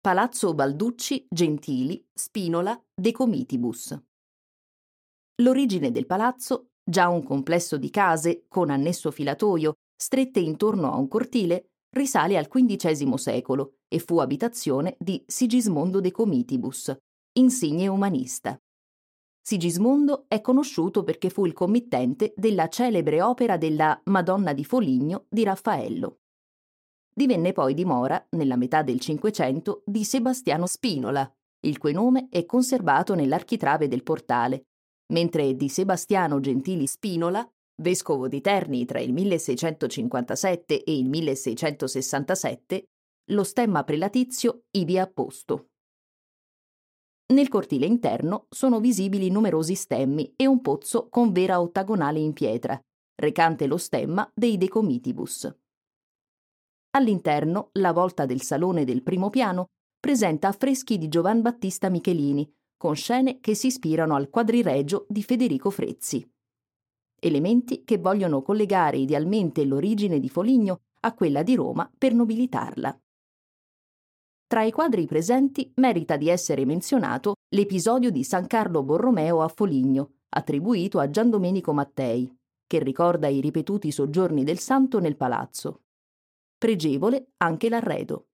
Palazzo Balducci Gentili Spinola De Comitibus. L'origine del palazzo, già un complesso di case con annesso filatoio strette intorno a un cortile, risale al XV secolo e fu abitazione di Sigismondo De Comitibus, insigne umanista. Sigismondo è conosciuto perché fu il committente della celebre opera della Madonna di Foligno di Raffaello. Divenne poi dimora, nella metà del Cinquecento, di Sebastiano Spinola, il cui nome è conservato nell'architrave del portale, mentre di Sebastiano Gentili Spinola, vescovo di Terni tra il 1657 e il 1667, lo stemma prelatizio ivi apposto. Nel cortile interno sono visibili numerosi stemmi e un pozzo con vera ottagonale in pietra, recante lo stemma dei De Comitibus. All'interno, la volta del salone del primo piano presenta affreschi di Giovan Battista Michelini, con scene che si ispirano al Quadriregio di Federico Frezzi. Elementi che vogliono collegare idealmente l'origine di Foligno a quella di Roma per nobilitarla. Tra i quadri presenti merita di essere menzionato l'episodio di San Carlo Borromeo a Foligno, attribuito a Gian Domenico Mattei, che ricorda i ripetuti soggiorni del santo nel palazzo. Pregevole anche l'arredo.